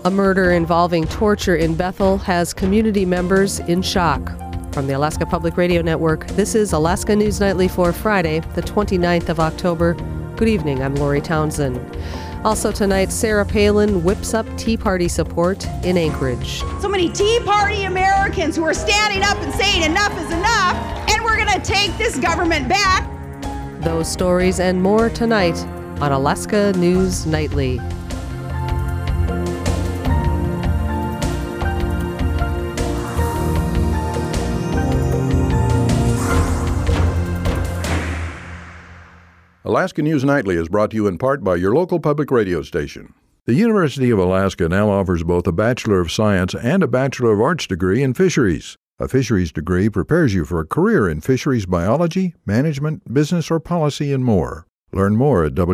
A murder involving torture in Bethel has community members in shock. From the Alaska Public Radio Network, this is Alaska News Nightly for Friday, the 29th of October. Good evening, I'm Lori Townsend. Also tonight, Sarah Palin whips up Tea Party support in Anchorage. So many Tea Party Americans who are standing up and saying enough is enough, and we're going to take this government back. Those stories and more tonight on Alaska News Nightly. Alaska News Nightly is brought to you in part by your local public radio station. The University of Alaska now offers both a Bachelor of Science and a Bachelor of Arts degree in fisheries. A fisheries degree prepares you for a career in fisheries biology, management, business, or policy, and more. Learn more at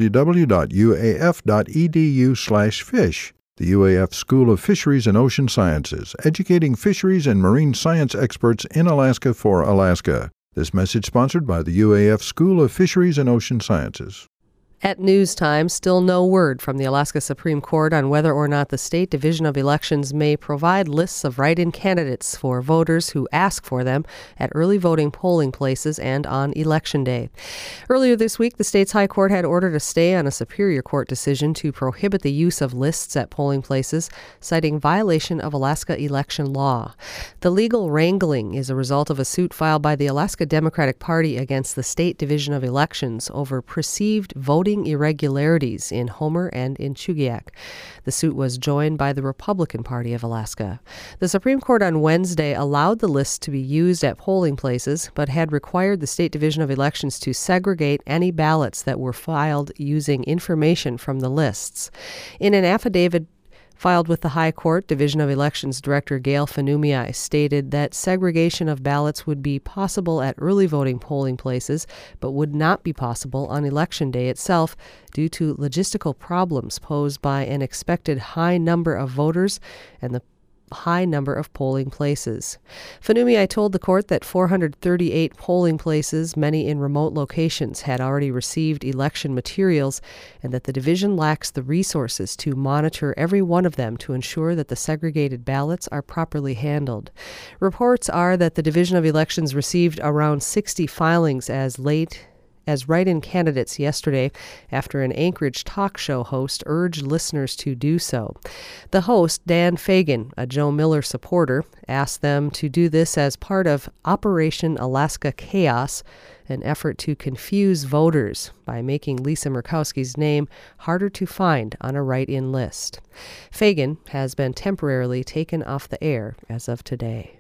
www.uaf.edu/fish. The UAF School of Fisheries and Ocean Sciences, educating fisheries and marine science experts in Alaska for Alaska. This message sponsored by the UAF School of Fisheries and Ocean Sciences. At news time, still no word from the Alaska Supreme Court on whether or not the State Division of Elections may provide lists of write-in candidates for voters who ask for them at early voting polling places and on Election Day. Earlier this week, the state's High Court had ordered a stay on a Superior Court decision to prohibit the use of lists at polling places, citing violation of Alaska election law. The legal wrangling is a result of a suit filed by the Alaska Democratic Party against the State Division of Elections over perceived voting irregularities in Homer and in Chugiak. The suit was joined by the Republican Party of Alaska. The Supreme Court on Wednesday allowed the lists to be used at polling places, but had required the State Division of Elections to segregate any ballots that were filed using information from the lists. In an affidavit filed with the High Court, Division of Elections Director Gail Fanumiai stated that segregation of ballots would be possible at early voting polling places, but would not be possible on Election Day itself due to logistical problems posed by an expected high number of voters and the high number of polling places. Fanumiai told the court that 438 polling places, many in remote locations, had already received election materials and that the division lacks the resources to monitor every one of them to ensure that the segregated ballots are properly handled. Reports are that the Division of Elections received around 60 filings as write-in candidates yesterday after an Anchorage talk show host urged listeners to do so. The host, Dan Fagan, a Joe Miller supporter, asked them to do this as part of Operation Alaska Chaos, an effort to confuse voters by making Lisa Murkowski's name harder to find on a write-in list. Fagan has been temporarily taken off the air as of today.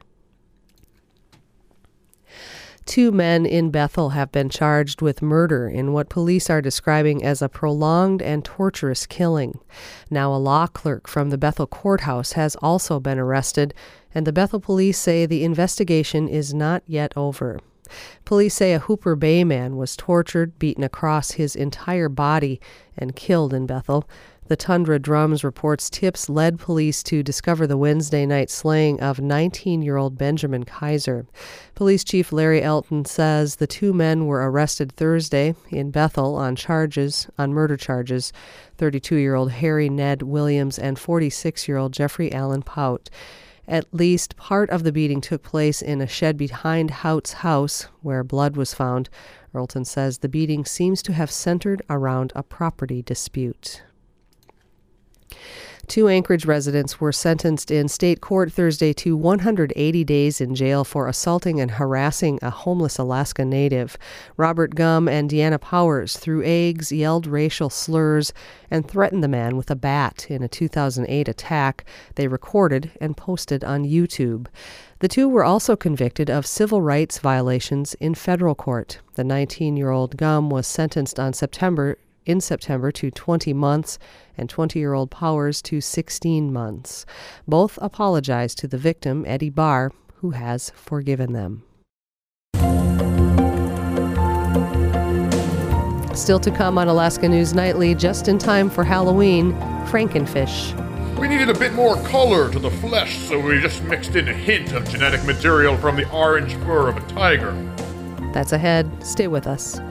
2 men in Bethel have been charged with murder in what police are describing as a prolonged and torturous killing. Now a law clerk from the Bethel courthouse has also been arrested, and the Bethel police say the investigation is not yet over. Police say a Hooper Bay man was tortured, beaten across his entire body, and killed in Bethel. The Tundra Drums reports tips led police to discover the Wednesday night slaying of 19-year-old Benjamin Kaiser. Police Chief Larry Elton says the 2 men were arrested Thursday in Bethel on murder charges, 32-year-old Harry Ned Williams and 46-year-old Jeffrey Allen Pout. At least part of the beating took place in a shed behind Hout's house, where blood was found. Elton says the beating seems to have centered around a property dispute. 2 Anchorage residents were sentenced in state court Thursday to 180 days in jail for assaulting and harassing a homeless Alaska native. Robert Gum and Deanna Powers threw eggs, yelled racial slurs, and threatened the man with a bat in a 2008 attack they recorded and posted on YouTube. The 2 were also convicted of civil rights violations in federal court. The 19-year-old Gum was sentenced in September to 20 months and 20-year-old Powers to 16 months. Both apologized to the victim, Eddie Barr, who has forgiven them. Still to come on Alaska News Nightly, just in time for Halloween, Frankenfish. We needed a bit more color to the flesh, so we just mixed in a hint of genetic material from the orange fur of a tiger. That's ahead. Stay with us.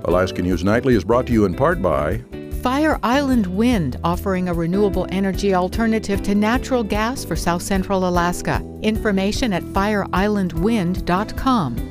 Alaska News Nightly is brought to you in part by Fire Island Wind, offering a renewable energy alternative to natural gas for South Central Alaska. Information at fireislandwind.com.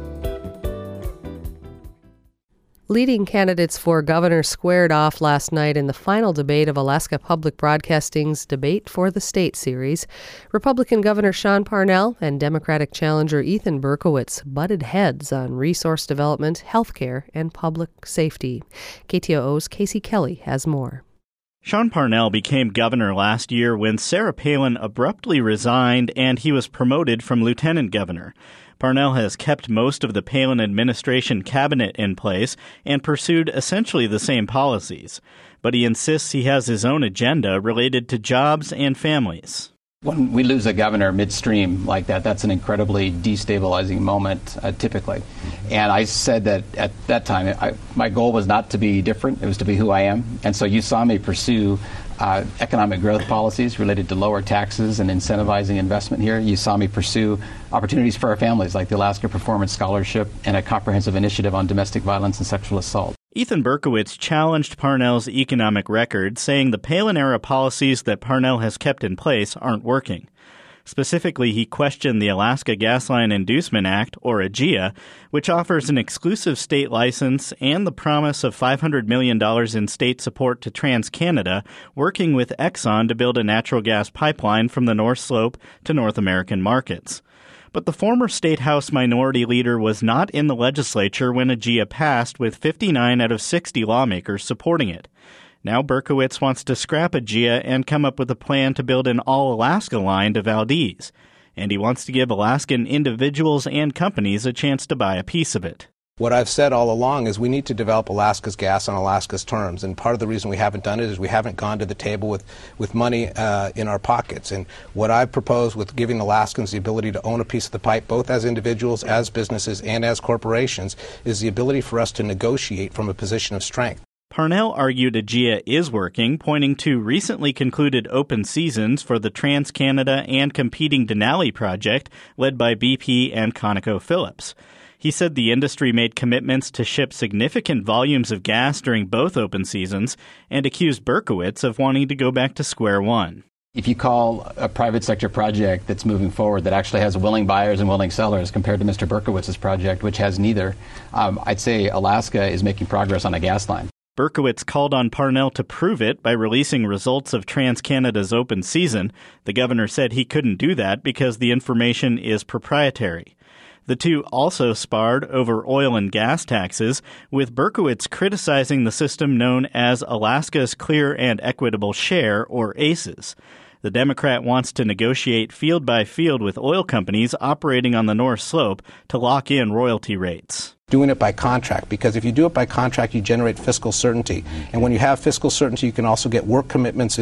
Leading candidates for governor squared off last night in the final debate of Alaska Public Broadcasting's Debate for the State series. Republican Governor Sean Parnell and Democratic challenger Ethan Berkowitz butted heads on resource development, healthcare, and public safety. KTOO's Casey Kelly has more. Sean Parnell became governor last year when Sarah Palin abruptly resigned and he was promoted from lieutenant governor. Parnell has kept most of the Palin administration cabinet in place and pursued essentially the same policies. But he insists he has his own agenda related to jobs and families. When we lose a governor midstream like that, that's an incredibly destabilizing moment, typically. And I said that at that time, my goal was not to be different. It was to be who I am. And so you saw me pursue economic growth policies related to lower taxes and incentivizing investment here. You saw me pursue opportunities for our families like the Alaska Performance Scholarship and a comprehensive initiative on domestic violence and sexual assault. Ethan Berkowitz challenged Parnell's economic record, saying the Palin-era policies that Parnell has kept in place aren't working. Specifically, he questioned the Alaska Gas Line Inducement Act, or AGIA, which offers an exclusive state license and the promise of $500 million in state support to TransCanada, working with Exxon to build a natural gas pipeline from the North Slope to North American markets. But the former State House Minority Leader was not in the legislature when AGIA passed, with 59 out of 60 lawmakers supporting it. Now Berkowitz wants to scrap AGIA and come up with a plan to build an all-Alaska line to Valdez. And he wants to give Alaskan individuals and companies a chance to buy a piece of it. What I've said all along is we need to develop Alaska's gas on Alaska's terms, and part of the reason we haven't done it is we haven't gone to the table with money in our pockets. And what I've proposed with giving Alaskans the ability to own a piece of the pipe, both as individuals, as businesses, and as corporations, is the ability for us to negotiate from a position of strength. Parnell argued AGIA is working, pointing to recently concluded open seasons for the TransCanada and competing Denali project led by BP and ConocoPhillips. He said the industry made commitments to ship significant volumes of gas during both open seasons and accused Berkowitz of wanting to go back to square one. If you call a private sector project that's moving forward that actually has willing buyers and willing sellers compared to Mr. Berkowitz's project, which has neither, I'd say Alaska is making progress on a gas line. Berkowitz called on Parnell to prove it by releasing results of TransCanada's open season. The governor said he couldn't do that because the information is proprietary. The two also sparred over oil and gas taxes, with Berkowitz criticizing the system known as Alaska's Clear and Equitable Share, or ACES. The Democrat wants to negotiate field by field with oil companies operating on the North Slope to lock in royalty rates. Doing it by contract, because if you do it by contract, you generate fiscal certainty. And when you have fiscal certainty, you can also get work commitments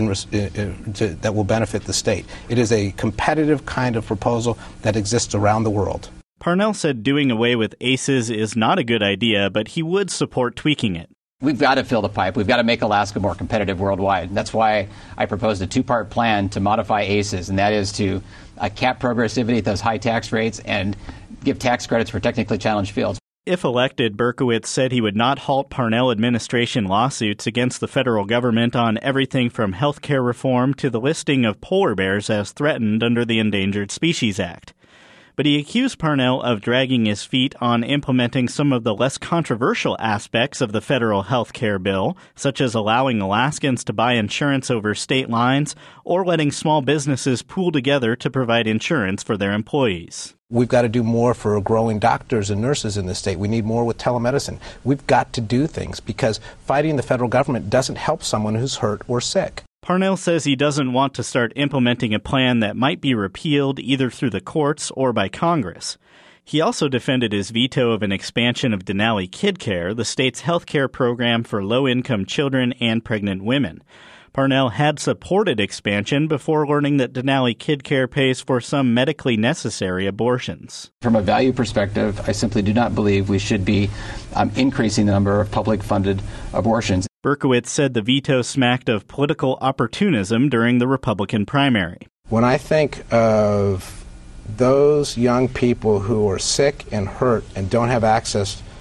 that will benefit the state. It is a competitive kind of proposal that exists around the world. Parnell said doing away with ACES is not a good idea, but he would support tweaking it. We've got to fill the pipe. We've got to make Alaska more competitive worldwide. That's why I proposed a two-part plan to modify ACES, and that is to cap progressivity at those high tax rates and give tax credits for technically challenged fields. If elected, Berkowitz said he would not halt Parnell administration lawsuits against the federal government on everything from health care reform to the listing of polar bears as threatened under the Endangered Species Act. But he accused Parnell of dragging his feet on implementing some of the less controversial aspects of the federal health care bill, such as allowing Alaskans to buy insurance over state lines or letting small businesses pool together to provide insurance for their employees. We've got to do more for growing doctors and nurses in the state. We need more with telemedicine. We've got to do things because fighting the federal government doesn't help someone who's hurt or sick. Parnell says he doesn't want to start implementing a plan that might be repealed either through the courts or by Congress. He also defended his veto of an expansion of Denali KidCare, the state's health care program for low-income children and pregnant women. Parnell had supported expansion before learning that Denali KidCare pays for some medically necessary abortions. From a value perspective, I simply do not believe we should be increasing the number of public-funded abortions. Berkowitz said the veto smacked of political opportunism during the Republican primary. When I think of those young people who are sick and hurt and don't have access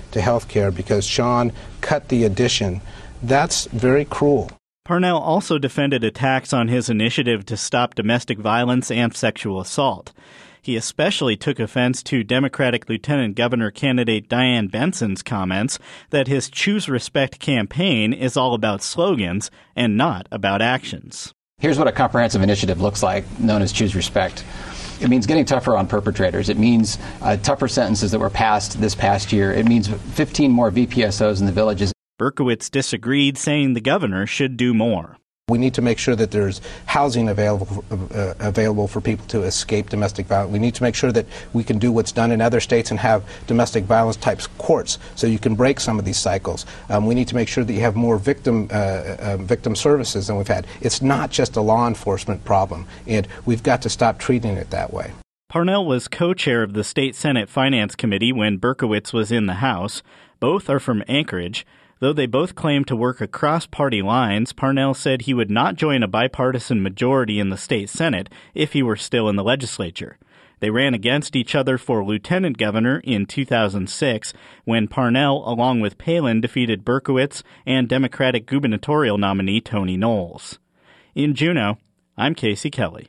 to health care because Sean cut the addition. That's very cruel. Parnell also defended attacks on his initiative to stop domestic violence and sexual assault. He especially took offense to Democratic Lieutenant Governor candidate Diane Benson's comments that his Choose Respect campaign is all about slogans and not about actions. Here's what a comprehensive initiative looks like, known as Choose Respect. It means getting tougher on perpetrators. It means tougher sentences that were passed this past year. It means 15 more VPSOs in the villages. Berkowitz disagreed, saying the governor should do more. We need to make sure that there's housing available for people to escape domestic violence. We need to make sure that we can do what's done in other states and have domestic violence type courts so you can break some of these cycles. We need to make sure that you have more victim services than we've had. It's not just a law enforcement problem, and we've got to stop treating it that way. Parnell was co-chair of the State Senate Finance Committee when Berkowitz was in the House. Both are from Anchorage. Though they both claim to work across party lines, Parnell said he would not join a bipartisan majority in the state Senate if he were still in the legislature. They ran against each other for lieutenant governor in 2006 when Parnell, along with Palin, defeated Berkowitz and Democratic gubernatorial nominee Tony Knowles. In Juneau, I'm Casey Kelly.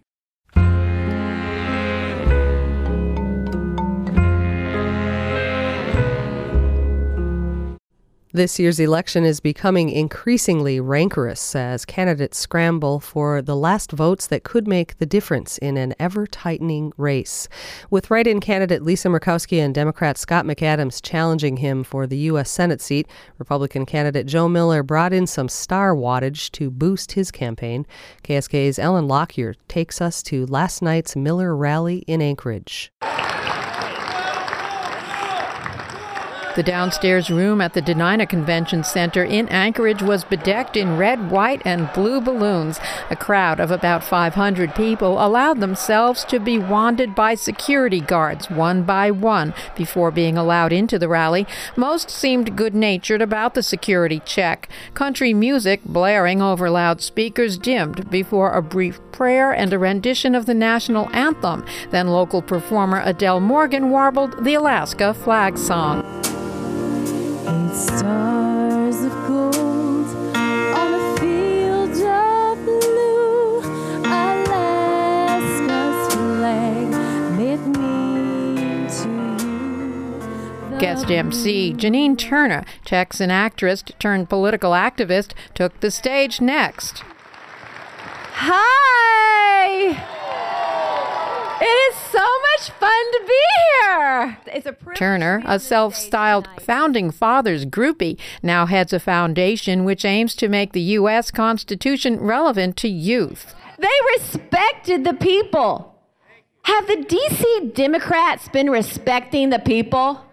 This year's election is becoming increasingly rancorous as candidates scramble for the last votes that could make the difference in an ever-tightening race. With write-in candidate Lisa Murkowski and Democrat Scott McAdams challenging him for the U.S. Senate seat, Republican candidate Joe Miller brought in some star wattage to boost his campaign. KSK's Ellen Lockyer takes us to last night's Miller rally in Anchorage. The downstairs room at the Denina Convention Center in Anchorage was bedecked in red, white, and blue balloons. A crowd of about 500 people allowed themselves to be wanded by security guards one by one before being allowed into the rally. Most seemed good-natured about the security check. Country music blaring over loudspeakers dimmed before a brief prayer and a rendition of the national anthem. Then local performer Adele Morgan warbled the Alaska flag song. 8 stars of gold on a field of blue, Alaska's flag made me to you. Guest MC Janine Turner, Texan actress turned political activist, took the stage next. Hi! It is so much fun to be here. It's a privilege. Turner, a self-styled Founding Fathers groupie, now heads a foundation which aims to make the U.S. Constitution relevant to youth. They respected the people. Have the D.C. Democrats been respecting the people?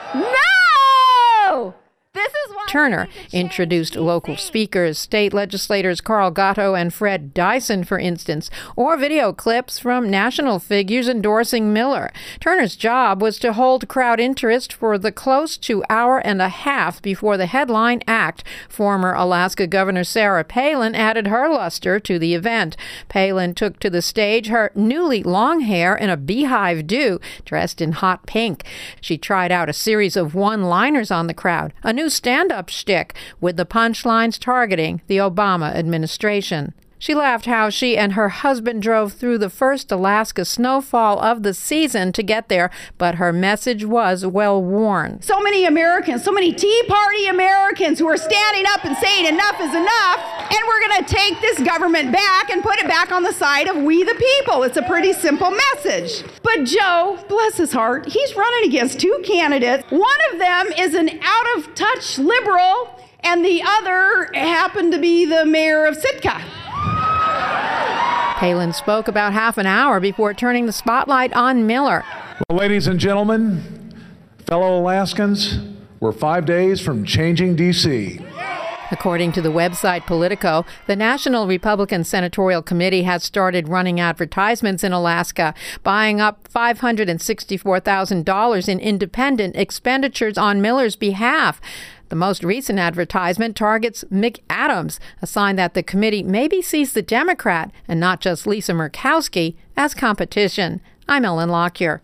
No! This is why Turner introduced local speakers, state legislators Carl Gatto and Fred Dyson, for instance, or video clips from national figures endorsing Miller. Turner's job was to hold crowd interest for the close to hour and a half before the headline act. Former Alaska Governor Sarah Palin added her luster to the event. Palin took to the stage, her newly long hair in a beehive do, dressed in hot pink. She tried out a series of one-liners on the crowd, a new stand-up shtick with the punchlines targeting the Obama administration. She laughed how she and her husband drove through the first Alaska snowfall of the season to get there, but her message was well-worn. So many Americans, so many Tea Party Americans who are standing up and saying enough is enough, and we're going to take this government back and put it back on the side of we the people. It's a pretty simple message. But Joe, bless his heart, he's running against two candidates. One of them is an out-of-touch liberal, and the other happened to be the mayor of Sitka. Palin spoke about half an hour before turning the spotlight on Miller. Well, ladies and gentlemen, fellow Alaskans, we're 5 days from changing D.C. According to the website Politico, the National Republican Senatorial Committee has started running advertisements in Alaska, buying up $564,000 in independent expenditures on Miller's behalf. The most recent advertisement targets McAdams, a sign that the committee maybe sees the Democrat, and not just Lisa Murkowski, as competition. I'm Ellen Lockyer.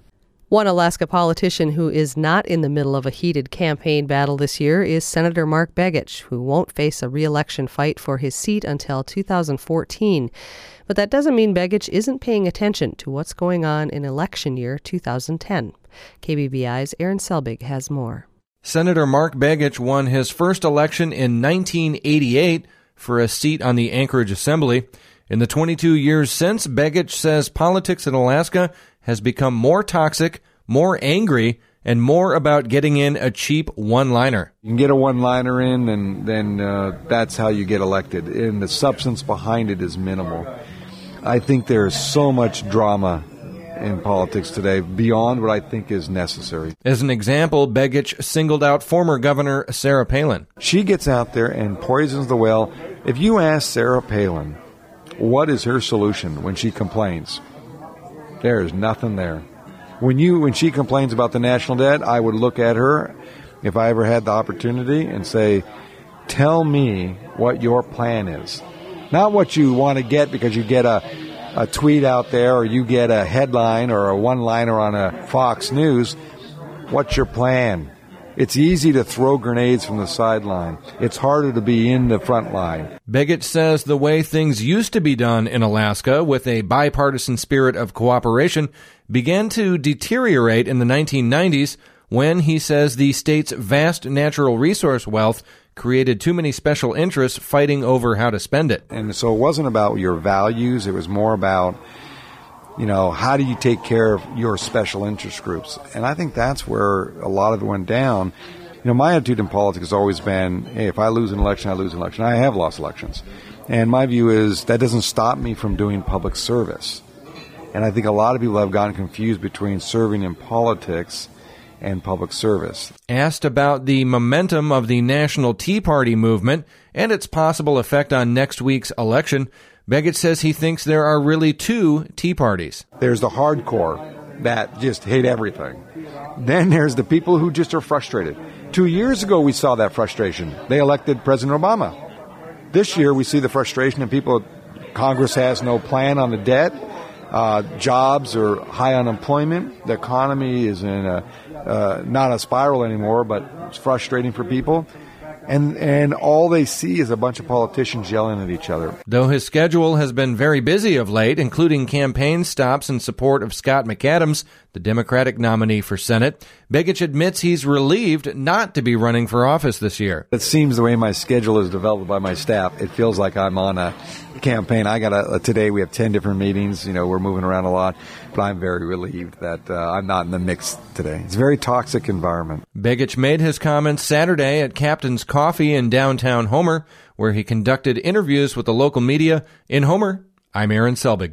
One Alaska politician who is not in the middle of a heated campaign battle this year is Senator Mark Begich, who won't face a re-election fight for his seat until 2014. But that doesn't mean Begich isn't paying attention to what's going on in election year 2010. KBBI's Aaron Selbig has more. Senator Mark Begich won his first election in 1988 for a seat on the Anchorage Assembly. In the 22 years since, Begich says politics in Alaska has become more toxic, more angry, and more about getting in a cheap one-liner. You can get a one-liner in, and then that's how you get elected. And the substance behind it is minimal. I think there's so much drama in politics today beyond what I think is necessary. As an example, Begich singled out former Governor Sarah Palin. She gets out there and poisons the well. If you ask Sarah Palin what is her solution when she complains, there is nothing there. When she complains about the national debt, I would look at her, if I ever had the opportunity, and say, tell me what your plan is. Not what you want to get because you get a tweet out there or you get a headline or a one-liner on a Fox News. What's your plan? It's easy to throw grenades from the sideline. It's harder to be in the front line. Begich says the way things used to be done in Alaska, with a bipartisan spirit of cooperation, began to deteriorate in the 1990s when, he says, the state's vast natural resource wealth created too many special interests fighting over how to spend it. And so it wasn't about your values. It was more about, how do you take care of your special interest groups? And I think that's where a lot of it went down. My attitude in politics has always been, hey, if I lose an election, I lose an election. I have lost elections. And my view is that doesn't stop me from doing public service. And I think a lot of people have gotten confused between serving in politics and public service. Asked about the momentum of the National Tea Party movement and its possible effect on next week's election, Begich says he thinks there are really two Tea Parties. There's the hardcore that just hate everything. Then there's the people who just are frustrated. 2 years ago, we saw that frustration. They elected President Obama. This year, we see the frustration of people. Congress has no plan on the debt. Jobs are high unemployment. The economy is in not a spiral anymore, but it's frustrating for people. And all they see is a bunch of politicians yelling at each other. Though his schedule has been very busy of late, including campaign stops in support of Scott McAdams, the Democratic nominee for Senate, Begich admits he's relieved not to be running for office this year. It seems the way my schedule is developed by my staff, it feels like I'm on a campaign. Today we have 10 different meetings. We're moving around a lot, but I'm very relieved that I'm not in the mix today. It's a very toxic environment. Begich made his comments Saturday at Captain's Coffee in downtown Homer, where he conducted interviews with the local media. In Homer, I'm Aaron Selbig.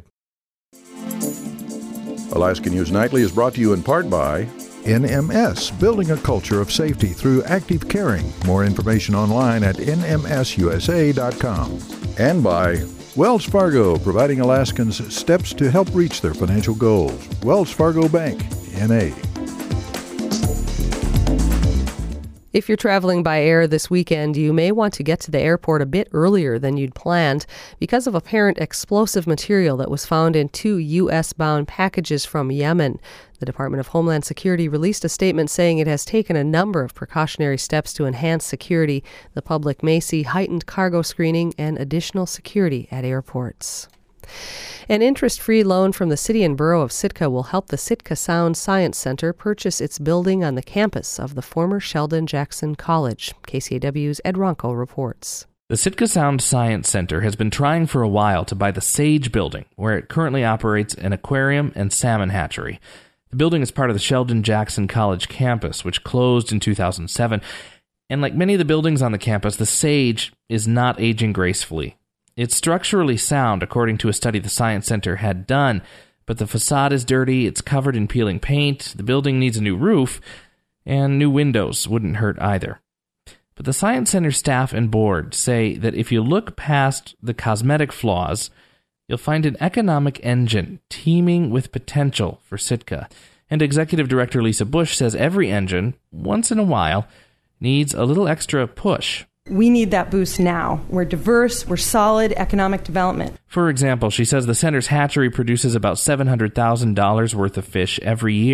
Alaska News Nightly is brought to you in part by NMS, building a culture of safety through active caring. More information online at nmsusa.com. And by Wells Fargo, providing Alaskans steps to help reach their financial goals. Wells Fargo Bank, N.A. If you're traveling by air this weekend, you may want to get to the airport a bit earlier than you'd planned because of apparent explosive material that was found in 2 U.S.-bound packages from Yemen. The Department of Homeland Security released a statement saying it has taken a number of precautionary steps to enhance security. The public may see heightened cargo screening and additional security at airports. An interest-free loan from the city and borough of Sitka will help the Sitka Sound Science Center purchase its building on the campus of the former Sheldon Jackson College. KCAW's Ed Ronco reports. The Sitka Sound Science Center has been trying for a while to buy the Sage building, where it currently operates an aquarium and salmon hatchery. The building is part of the Sheldon Jackson College campus, which closed in 2007. And like many of the buildings on the campus, the Sage is not aging gracefully. It's structurally sound, according to a study the Science Center had done, but the facade is dirty, it's covered in peeling paint, the building needs a new roof, and new windows wouldn't hurt either. But the Science Center staff and board say that if you look past the cosmetic flaws, you'll find an economic engine teeming with potential for Sitka. And Executive Director Lisa Bush says every engine, once in a while, needs a little extra push. We need that boost now. We're diverse, we're solid economic development. For example, she says the center's hatchery produces about $700,000 worth of fish every year.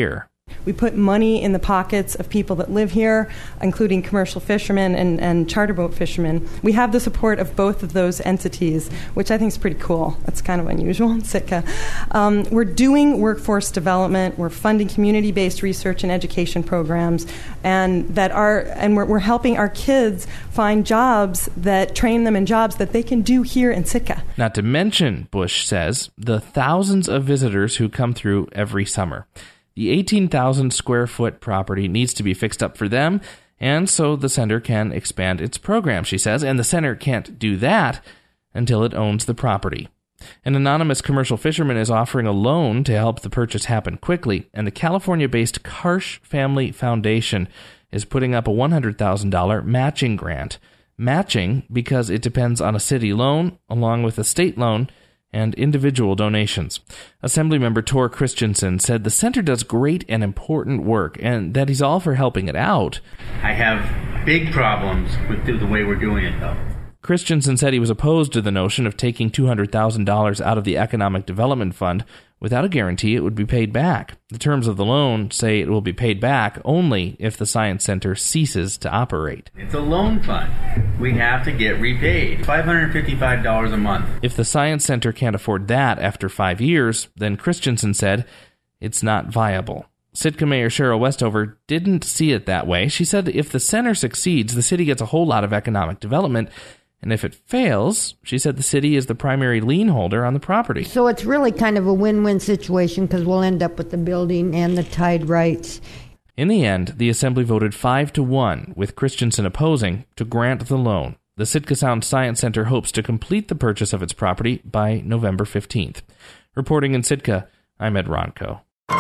We put money in the pockets of people that live here, including commercial fishermen and charter boat fishermen. We have the support of both of those entities, which I think is pretty cool. That's kind of unusual in Sitka. We're doing workforce development. We're funding community-based research and education programs, and we're helping our kids find jobs that train them in jobs that they can do here in Sitka. Not to mention, Bush says, the thousands of visitors who come through every summer. The 18,000 square foot property needs to be fixed up for them, and so the center can expand its program, she says, and the center can't do that until it owns the property. An anonymous commercial fisherman is offering a loan to help the purchase happen quickly, and the California-based Karsh Family Foundation is putting up a $100,000 matching grant. Matching because it depends on a city loan, along with a state loan, and individual donations. Assemblymember Tor Christensen said the center does great and important work, and that he's all for helping it out. I have big problems with the way we're doing it, though. Christensen said he was opposed to the notion of taking $200,000 out of the Economic Development Fund without a guarantee it would be paid back. The terms of the loan say it will be paid back only if the Science Center ceases to operate. It's a loan fund. We have to get repaid. $555 a month. If the Science Center can't afford that after 5 years, then Christensen said it's not viable. Sitka Mayor Cheryl Westover didn't see it that way. She said if the center succeeds, the city gets a whole lot of economic development. And if it fails, she said the city is the primary lien holder on the property. So it's really kind of a win-win situation because we'll end up with the building and the tide rights. In the end, the assembly voted 5-1, with Christensen opposing, to grant the loan. The Sitka Sound Science Center hopes to complete the purchase of its property by November 15th. Reporting in Sitka, I'm Ed Ronco.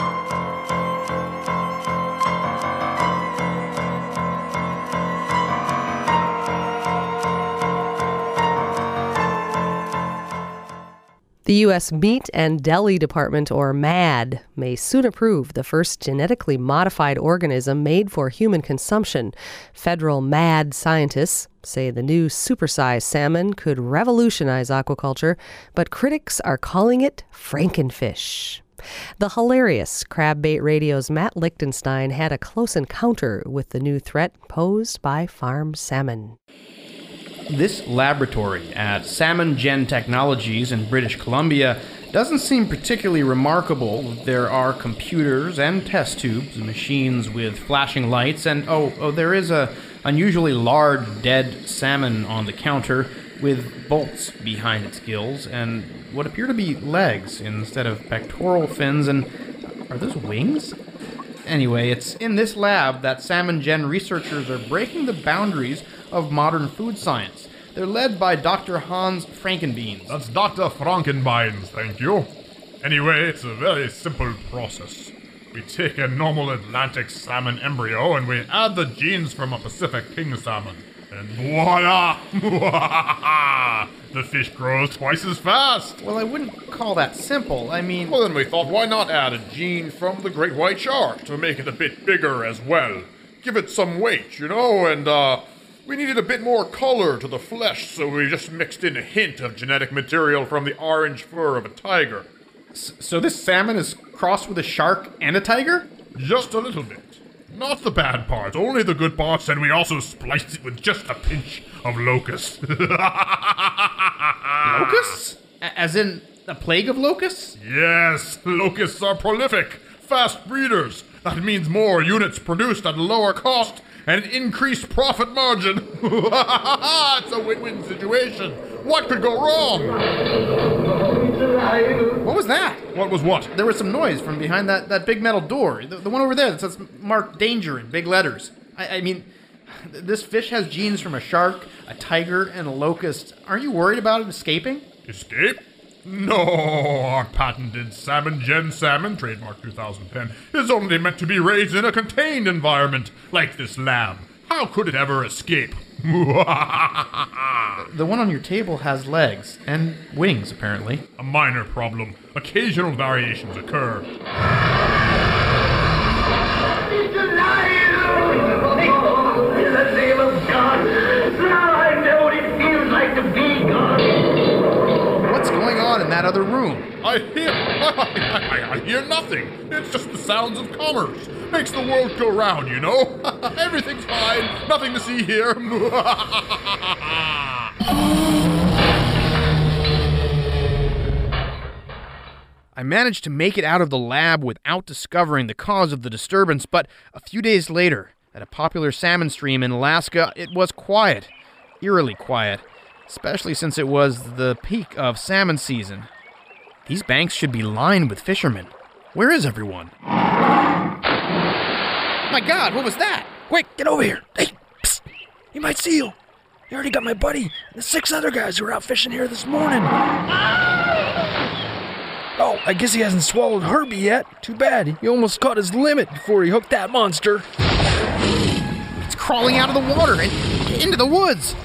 The U.S. Meat and Dairy Department, or MAD, may soon approve the first genetically modified organism made for human consumption. Federal MAD scientists say the new supersized salmon could revolutionize aquaculture, but critics are calling it Frankenfish. The hilarious Crabbait Radio's Matt Lichtenstein had a close encounter with the new threat posed by farmed salmon. This laboratory at Salmon Gen Technologies in British Columbia doesn't seem particularly remarkable. There are computers and test tubes, machines with flashing lights, and there is a unusually large dead salmon on the counter with bolts behind its gills and what appear to be legs instead of pectoral fins. And are those wings? Anyway, it's in this lab that Salmon Gen researchers are breaking the boundaries of modern food science. They're led by Dr. Hans Frankenbeans. That's Dr. Frankenbeans, thank you. Anyway, it's a very simple process. We take a normal Atlantic salmon embryo and we add the genes from a Pacific king salmon. And voila! The fish grows twice as fast. Well, I wouldn't call that simple. I mean... Well, then we thought, why not add a gene from the great white shark to make it a bit bigger as well? Give it some weight, and, we needed a bit more color to the flesh, so we just mixed in a hint of genetic material from the orange fur of a tiger. So this salmon is crossed with a shark and a tiger? Just a little bit. Not the bad parts, only the good parts, and we also spliced it with just a pinch of locusts. Locusts? As in a plague of locusts? Yes, locusts are prolific, fast breeders. That means more units produced at a lower cost and an increased profit margin. It's a win-win situation. What could go wrong? What was that? What was what? There was some noise from behind that big metal door. The one over there that says marked danger in big letters. I mean, this fish has genes from a shark, a tiger, and a locust. Aren't you worried about it escaping? Escape? No, our patented Salmon Gen Salmon, trademark 2010, is only meant to be raised in a contained environment, like this lab. How could it ever escape? The one on your table has legs, and wings, apparently. A minor problem. Occasional variations occur. It's alive! In the name of God, now I know what it feels like to be God. What's going on in that other room? I I hear nothing. It's just the sounds of commerce. Makes the world go round, you know? Everything's fine. Nothing to see here. I managed to make it out of the lab without discovering the cause of the disturbance, but a few days later, at a popular salmon stream in Alaska, it was quiet. Eerily quiet. Especially since it was the peak of salmon season. These banks should be lined with fishermen. Where is everyone? My God, what was that? Quick, get over here. Hey, psst. He might see you. He already got my buddy and the 6 other guys who were out fishing here this morning. Oh, I guess he hasn't swallowed Herbie yet. Too bad. He almost caught his limit before he hooked that monster. It's crawling out of the water and into the woods.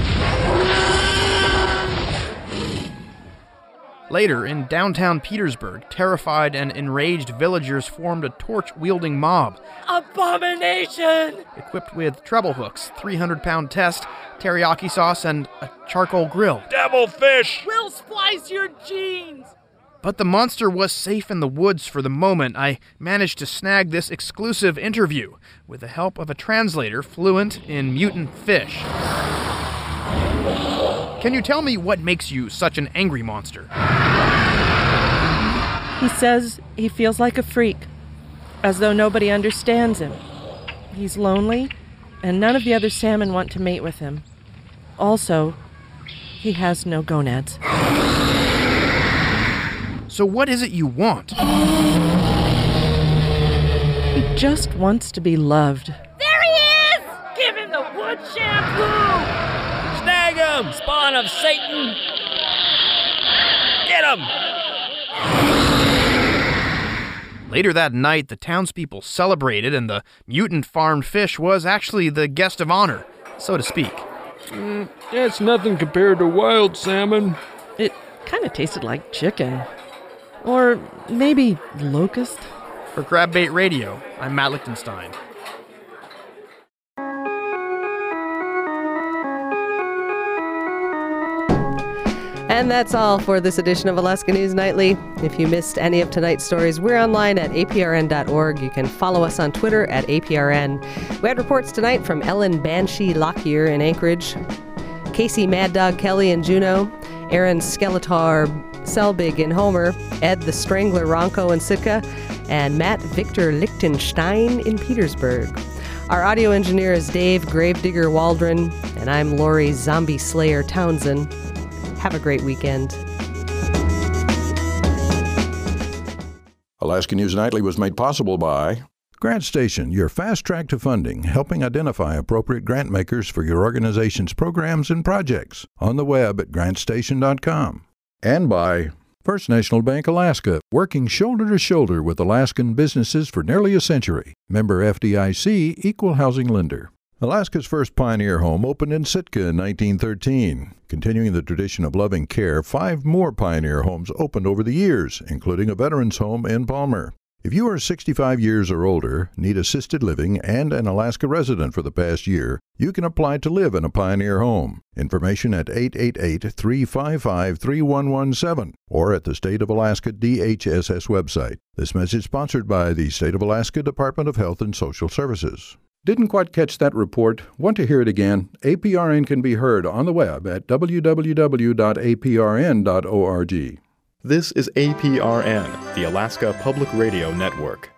Later, in downtown Petersburg, terrified and enraged villagers formed a torch-wielding mob. Abomination! Equipped with treble hooks, 300-pound test, teriyaki sauce, and a charcoal grill. Devilfish! We'll splice your jeans! But the monster was safe in the woods for the moment. I managed to snag this exclusive interview with the help of a translator fluent in mutant fish. Can you tell me what makes you such an angry monster? He says he feels like a freak, as though nobody understands him. He's lonely, and none of the other salmon want to mate with him. Also, he has no gonads. So what is it you want? He just wants to be loved. There he is! Give him the wood shampoo! Snag him, spawn of Satan! Get him! Later that night, the townspeople celebrated, and the mutant farmed fish was actually the guest of honor, so to speak. That's nothing compared to wild salmon. It kind of tasted like chicken. Or maybe locust? For Crabbait Radio, I'm Matt Lichtenstein. And that's all for this edition of Alaska News Nightly. If you missed any of tonight's stories, we're online at aprn.org. You can follow us on Twitter at aprn. We had reports tonight from Ellen Banshee Lockyer in Anchorage, Casey Mad Dog Kelly in Juneau, Aaron Skeletor Selbig in Homer, Ed the Strangler Ronco in Sitka, and Matt Victor Lichtenstein in Petersburg. Our audio engineer is Dave Gravedigger Waldron, and I'm Lori Zombie Slayer Townsend. Have a great weekend. Alaska News Nightly was made possible by Grant Station, your fast track to funding, helping identify appropriate grant makers for your organization's programs and projects on the web at grantstation.com. And by First National Bank Alaska, working shoulder to shoulder with Alaskan businesses for nearly a century. Member FDIC, Equal Housing Lender. Alaska's first pioneer home opened in Sitka in 1913. Continuing the tradition of loving care, 5 more pioneer homes opened over the years, including a veterans home in Palmer. If you are 65 years or older, need assisted living, and an Alaska resident for the past year, you can apply to live in a Pioneer home. Information at 888-355-3117 or at the State of Alaska DHSS website. This message sponsored by the State of Alaska Department of Health and Social Services. Didn't quite catch that report? Want to hear it again? APRN can be heard on the web at www.aprn.org. This is APRN, the Alaska Public Radio Network.